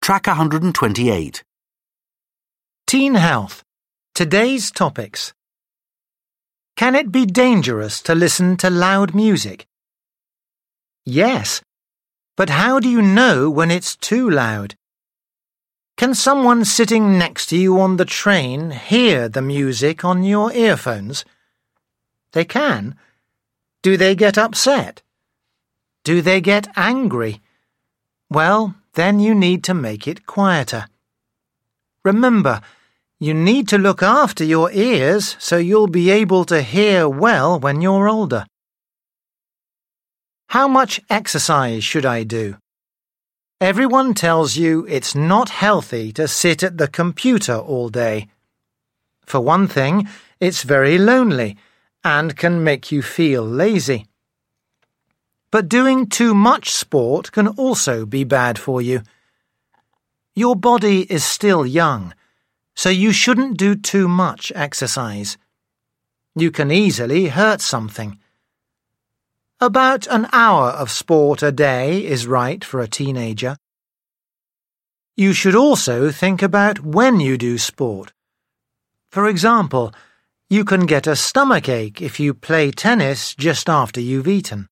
Track 128. Teen Health. Today's topics. Can it be dangerous to listen to loud music? Yes, but how do you know when it's too loud? Can someone sitting next to you on the train hear the music on your earphones? They can. Do they get upset? Do they get angry? Well, then you need to make it quieter. Remember, you need to look after your ears so you'll be able to hear well when you're older. How much exercise should I do? Everyone tells you it's not healthy to sit at the computer all day. For one thing, it's very lonely and can make you feel lazy. But doing too much sport can also be bad for you. Your body is still young, so you shouldn't do too much exercise. You can easily hurt something. About an hour of sport a day is right for a teenager. You should also think about when you do sport. For example, you can get a stomachache if you play tennis just after you've eaten.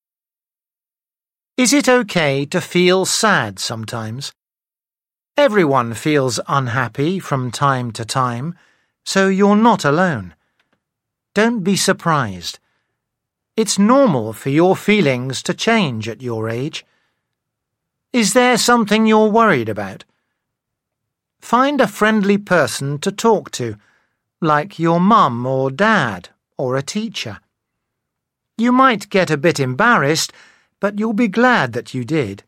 Is it okay to feel sad sometimes? Everyone feels unhappy from time to time, so you're not alone. Don't be surprised. It's normal for your feelings to change at your age. Is there something you're worried about? Find a friendly person to talk to, like your mum or dad or a teacher. You might get a bit embarrassed, but you'll be glad that you did.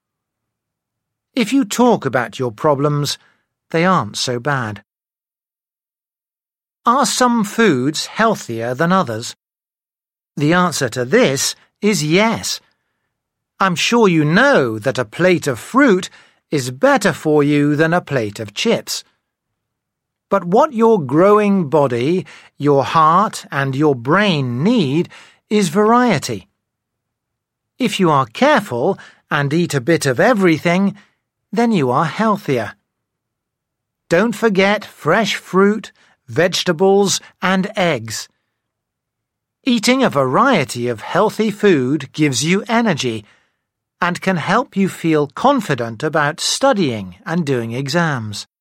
If you talk about your problems, they aren't so bad. Are some foods healthier than others? The answer to this is yes. I'm sure you know that a plate of fruit is better for you than a plate of chips. But what your growing body, your heart, and your brain need is variety. If you are careful and eat a bit of everything, then you are healthier. Don't forget fresh fruit, vegetables, and eggs. Eating a variety of healthy food gives you energy and can help you feel confident about studying and doing exams.